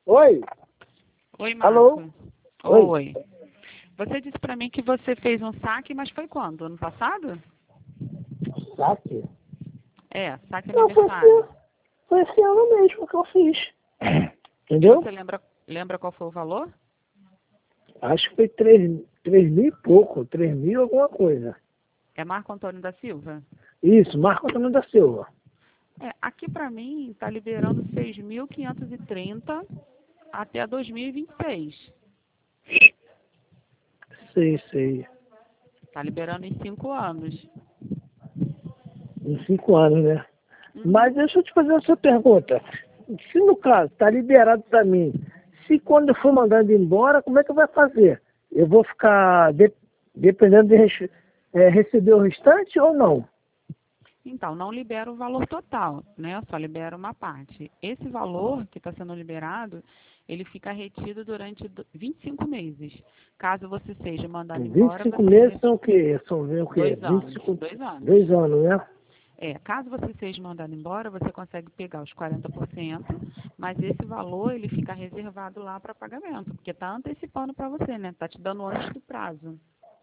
Oi? Oi, Alô? Marcos. Oi? Oi. Você disse pra mim que você fez um saque, mas foi quando? Ano passado? Saque? Saque Não, aniversário. foi esse ano mesmo que eu fiz. E Entendeu? você lembra qual foi o valor? Acho que foi 3.000 e pouco, 3.000 alguma coisa. É Marco Antônio da Silva? Isso, Marco Antônio da Silva. Aqui pra mim tá liberando 6.530 até 2026. Sei. Tá liberando em 5 anos. Em 5 anos, né? Uhum. Mas deixa eu te fazer essa pergunta. Se no caso está liberado para mim, se quando eu for mandado embora, como é que vai fazer? Eu vou ficar dependendo de receber o restante ou não? Então, não libera o valor total, né? Só libera uma parte. Esse valor que está sendo liberado, ele fica retido durante 25 meses. Caso você seja mandado embora, 25 você... meses são o quê? São o quê? 2 anos. 25, 2 anos. 2 anos, né? Caso você seja mandado embora, você consegue pegar os 40%, mas esse valor, ele fica reservado lá para pagamento, porque está antecipando para você, né? Está te dando antes do prazo.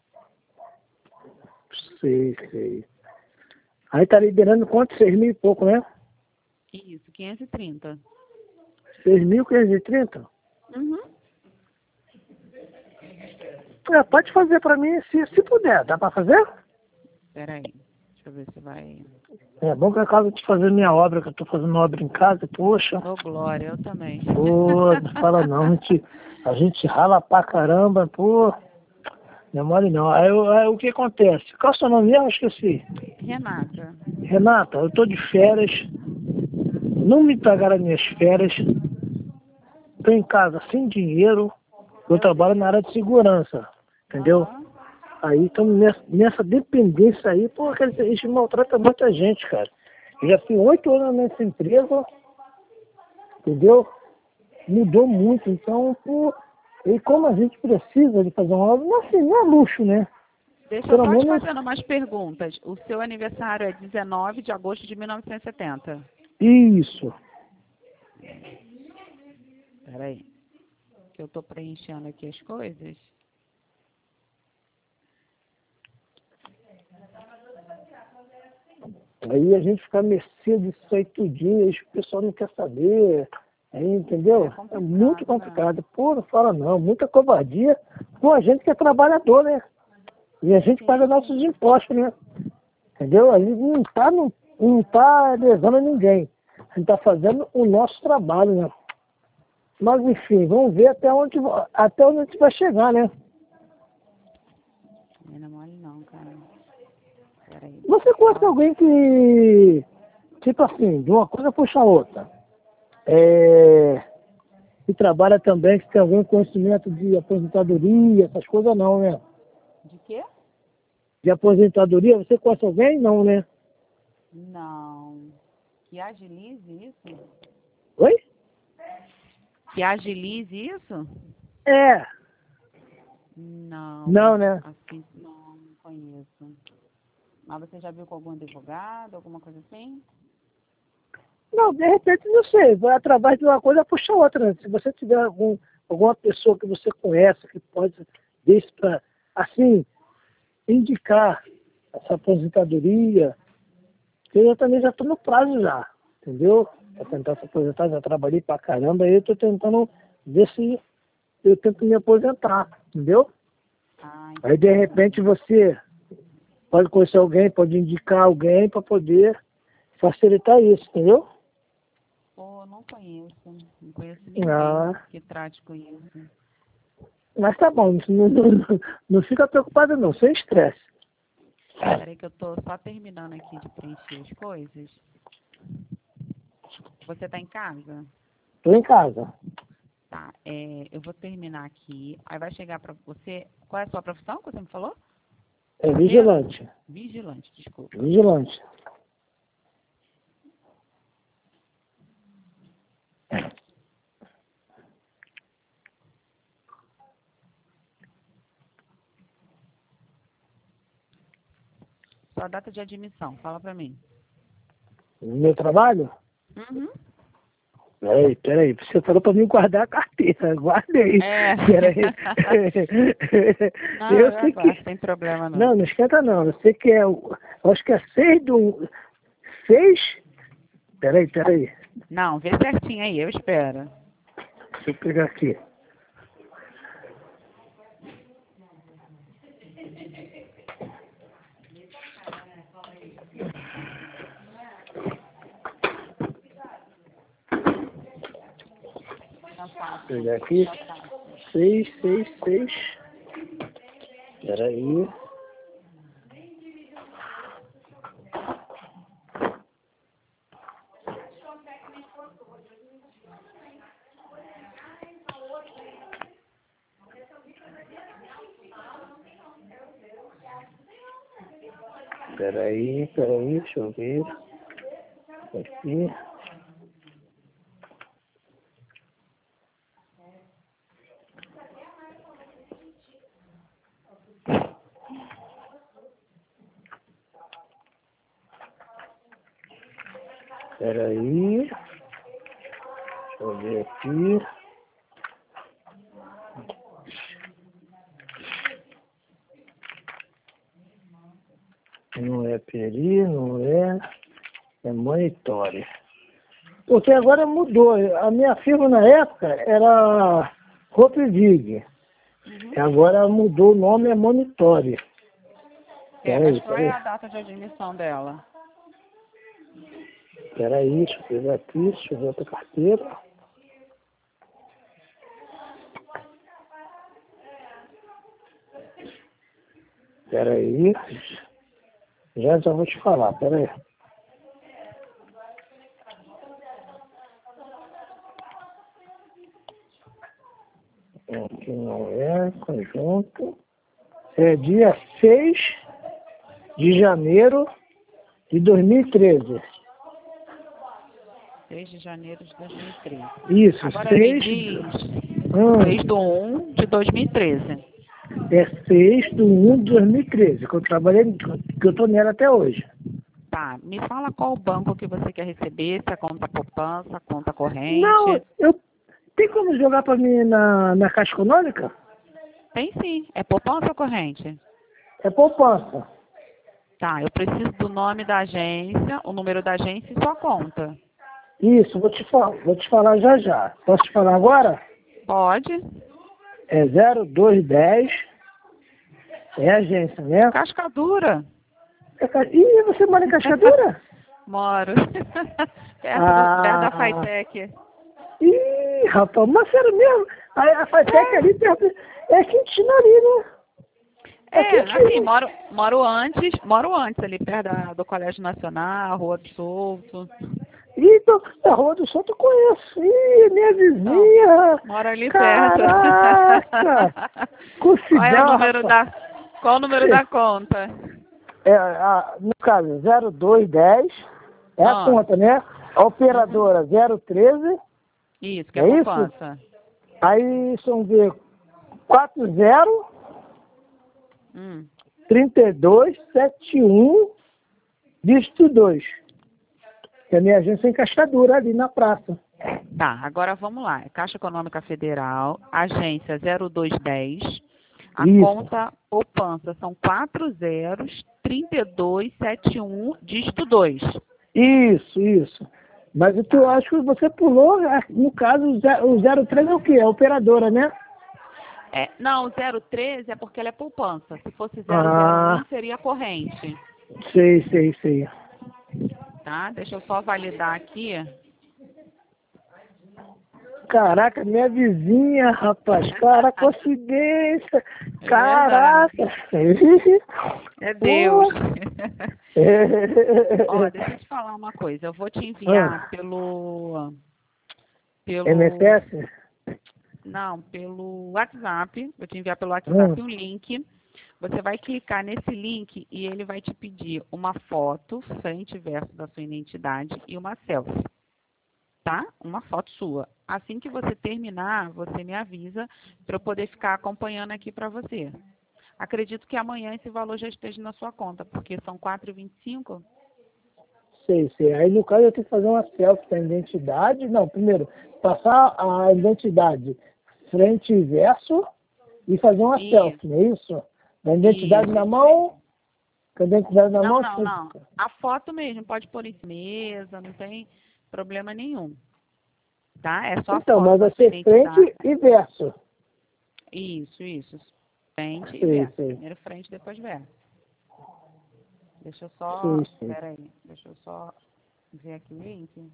Sei. Aí tá liberando quanto? 6.000 e pouco, né? Isso, 530. 6.530? Uhum. Pode fazer para mim se puder. Dá para fazer? Espera aí, deixa eu ver se vai... É bom que acaba de fazer minha obra, que eu tô fazendo obra em casa, poxa. Ô, Glória, eu também. Pô, não fala não, a gente rala pra caramba, pô. Não é mole não. Aí o que acontece? Qual é o seu nome mesmo? Eu esqueci. Renata. Renata, eu tô de férias, não me pagaram as minhas férias, tô em casa sem dinheiro, eu Meu trabalho na Deus. área de segurança, entendeu? Aham. Aí estamos nessa dependência aí, pô, eles maltratam muita gente, cara. Eu já tenho 8 anos nessa empresa, entendeu? Mudou muito, então, pô, e como a gente precisa de fazer uma obra, não, assim, não é luxo, né? Deixa eu Pelo só te menos fazendo umas perguntas. O seu aniversário é 19 de agosto de 1970. isso. Espera aí, que eu tô preenchendo aqui as coisas. Aí a gente fica à mercê disso aí tudinho, aí o pessoal não quer saber, aí, entendeu? É É muito complicado, né? complicado. Pô, não fala não, muita covardia com a gente que é trabalhador, né? E a gente paga Sim. nossos impostos, né? Entendeu? A gente não tá levando ninguém. A gente tá fazendo o nosso trabalho, né? Mas enfim, vamos ver até onde a gente vai chegar, né? Não é mole não, cara. Espera aí, deixa Você eu conhece só... alguém que, tipo assim, de uma coisa puxa a outra, é, que trabalha também, que tem algum conhecimento de aposentadoria, essas coisas não, né? De quê? De aposentadoria, você conhece alguém? Não, né? Não. Que agilize isso? Oi? Que agilize isso? É, não, Não. né? Assim, não conheço. Mas você já viu com algum advogado, alguma coisa assim? Não, de repente, não sei, vai através de uma coisa puxa a outra, né? Se você tiver alguma pessoa que você conhece, que pode, deixe para, assim, indicar essa aposentadoria, porque eu também já estou no prazo já, entendeu? Para tentar se aposentar, já trabalhei pra caramba, aí eu estou tentando ver se eu tento me aposentar, entendeu? Ah, Aí de entendi. repente você pode conhecer alguém, pode indicar alguém para poder facilitar isso, entendeu? Pô, não conheço. Não conheço ninguém Ah, que trate com isso. mas tá bom, não fica preocupado não, sem estresse. Peraí que eu tô só terminando aqui de preencher as coisas. Você tá em casa? Tô em casa. Tá. Eu vou terminar aqui. Aí vai chegar pra você... Qual é a sua profissão que você me falou? É Porteiro? vigilante. Vigilante, desculpa. Vigilante. Sua data de admissão, fala pra mim. No meu trabalho, Uhum. Peraí. Você falou pra mim guardar a carteira. Guardei. É. Peraí. Não, Eu eu sei aguardo, que... sem problema não. Não esquenta não. Eu sei que é... Eu acho que é 6. Peraí. Não, vê certinho aí, eu espero. Deixa eu pegar aqui. Vou pegar aqui. 6. Peraí. Peraí, deixa eu ver. Aqui. Peraí. Deixa eu ver aqui. Não é peri, não é. É monitório. Porque agora mudou. A minha firma na época era Ropvig. Agora mudou o nome, é Monitório. Mas qual é a data de admissão dela? Peraí, deixa eu pegar aqui, deixa eu ver outra carteira. Peraí. Já vou te falar, peraí. Aqui não é, conjunto. É dia 6 de janeiro de 2013. 6 de janeiro de 2013. Isso, Agora 6. me diz 6 do 1 de 2013. É 6/1 de 2013, que eu trabalhei, que eu tô nela até hoje. Tá, me fala qual o banco que você quer receber, se é conta poupança, conta Não, corrente. tem como jogar para mim na Caixa Econômica? Tem sim, é poupança ou corrente? É poupança. Tá, eu preciso do nome da agência, o número da agência e sua conta. Isso, vou te falar já. Posso te falar agora? Pode? É 0210, é agência, né? Cascadura. Ih, você mora em Cascadura? Moro. perto da Fitec. Ih, rapaz, mas sério mesmo? A Fitec ali perto, é Quintino ali, né? Assim, moro antes ali perto do Colégio Nacional, Rua do Souto. Então, a Rua do Santo eu conheço. Ih, minha vizinha. Moro ali Caraca! perto. Coincidão, Qual o número da conta? No caso, 0210 é a conta, né? A operadora 013. Isso, que é poupança. Aí, vamos ver, 40 3271 dígito 2. Que é a minha agência em Cascadura, ali na praça. Tá, agora vamos lá. Caixa Econômica Federal, agência 0210. A conta poupança são 403271 dígito 2. Isso. Mas o que eu acho que você pulou, no caso, o 03 é o quê? É a operadora, né? Não, o 013 é porque ela é poupança. Se fosse 001, seria corrente. Sei. Tá? Deixa eu só validar aqui. Caraca, minha vizinha, rapaz. Cara, coincidência. Caraca. É Deus. Ó, deixa eu te falar uma coisa. Eu vou te enviar pelo MSS? Não, pelo WhatsApp. Vou te enviar pelo WhatsApp um link. Você vai clicar nesse link e ele vai te pedir uma foto, frente e verso da sua identidade e uma selfie. Tá? Uma foto sua. Assim que você terminar, você me avisa para eu poder ficar acompanhando aqui para você. Acredito que amanhã esse valor já esteja na sua conta, porque são 4h25. Sei, sei. Aí, no caso, eu tenho que fazer uma selfie da identidade. Não, primeiro, passar a identidade frente e verso e fazer uma Isso, selfie, não é isso? Da identidade na isso mesmo. mão, com a identidade na Não, mão. não, não. A foto mesmo, pode pôr em mesa, não tem problema nenhum, tá? É só a Então, foto mas da vai sua ser identidade. frente e verso. Isso. Frente e Sei, verso. sei. Primeiro frente, depois verso. Deixa eu só. Sei, sei. Pera aí. Deixa eu só ver aqui o link.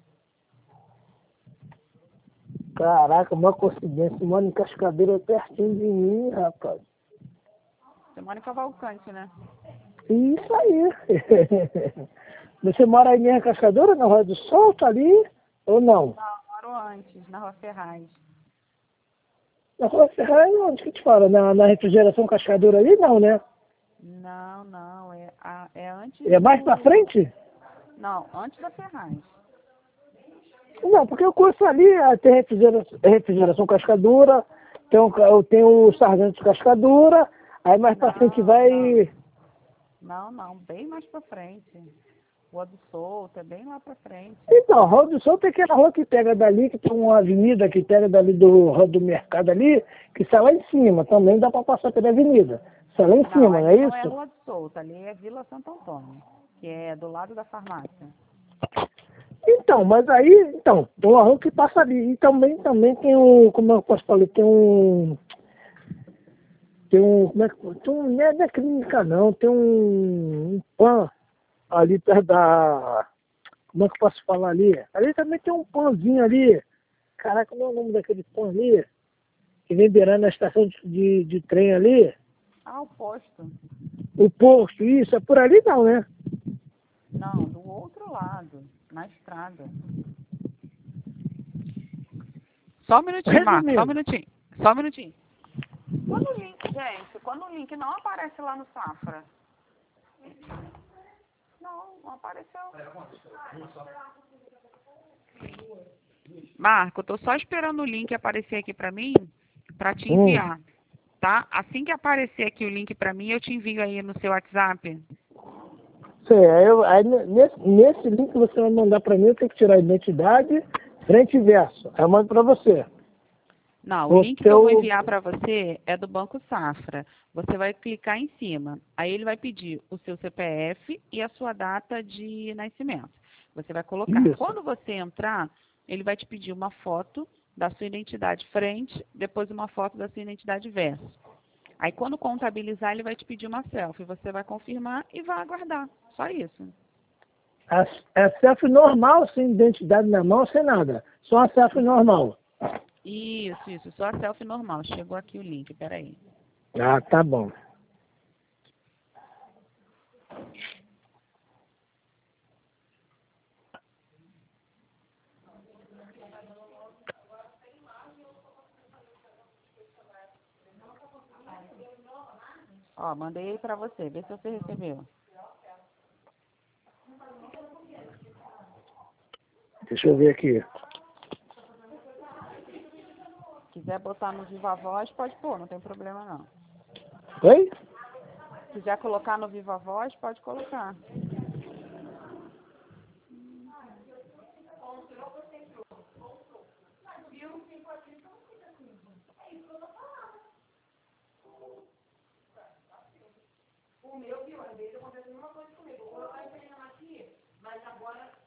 Caraca, uma coincidência. Mano, em Cascadeira pertinho de mim, rapaz. Você mora em Cavalcante, né? Isso aí. Você mora aí em Cascadura, na Rua do Sol, tá ali? Ou não? Não, eu moro antes, na Rua Ferraz. Na Rua Ferraz, onde que te fala? Na refrigeração Cascadura ali? Não, né? Não. É antes É mais pra do. frente? Não, antes da Ferraz. Não, porque eu conheço ali, tem refrigeração Cascadura, tem o Sargento Cascadura, aí mais pra frente vai... Não, bem mais pra frente. Rua do Souto, é bem lá pra frente. Então, a Rua do Sol tem aquela rua que pega dali, que tem uma avenida que pega dali do mercado ali, que sai lá em cima, também dá pra passar pela avenida. Sai lá em Não, cima, não é ali não é isso? Rua do Souto, ali é Vila Santo Antônio, que é do lado da farmácia. Então, mas aí, então, tem uma rua que passa ali. E também tem um, como eu posso falar, como é que, não é clínica não, tem um pan ali perto da, como é que eu posso falar ali? Ali também tem um pãozinho ali. Caraca, como é o nome daquele pão ali? Que vem beirando a estação de trem ali. Ah, o posto. O posto, isso, é por ali não, né? Não, do outro lado, na estrada. Só um minutinho, Marcos, só um Resumindo, minutinho. Só um minutinho. Quando o link, gente, quando o link não aparece lá no Safra. Não apareceu. Marco, eu tô só esperando o link aparecer aqui pra mim, pra te enviar, tá? Assim que aparecer aqui o link pra mim, eu te envio aí no seu WhatsApp. sei, nesse link que você vai mandar para mim, eu tenho que tirar a identidade, frente e verso. Aí eu mando para você. Não, o O link que eu vou teu, enviar para você é do Banco Safra. Você vai clicar em cima. Aí ele vai pedir o seu CPF e a sua data de nascimento. Você vai colocar. isso. Quando você entrar, ele vai te pedir uma foto da sua identidade frente, depois uma foto da sua identidade verso. Aí quando contabilizar, ele vai te pedir uma selfie. Você vai confirmar e vai aguardar. Só isso. É selfie normal, sem identidade na mão, sem nada. Só a selfie normal. Isso. Só a selfie normal. Chegou aqui o link, peraí. Ah, tá bom. Ó, mandei aí pra você. Vê se você recebeu. Deixa eu ver aqui. Quiser botar no Viva Voz, pode pôr, não tem problema não. Oi? Quiser colocar no Viva Voz, pode colocar. O meu, pior, às vezes acontece a mesma coisa comigo. Eu colocar a aqui, mas agora